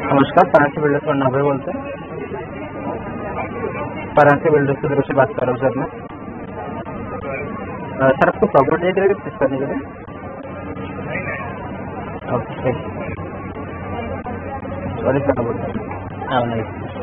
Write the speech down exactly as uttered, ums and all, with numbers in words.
नमस्कार, फरांसी बिल्डर्स पर नभे बोलते हैं। फरांसी बिल्डर्स की तरफ से बात कर रहा हूँ सर मैं। अ, सर आपको प्रॉपर्टी है क्या किस करने के लिए? ओके, सॉरी सर, बोलते हैं। हाँ नहीं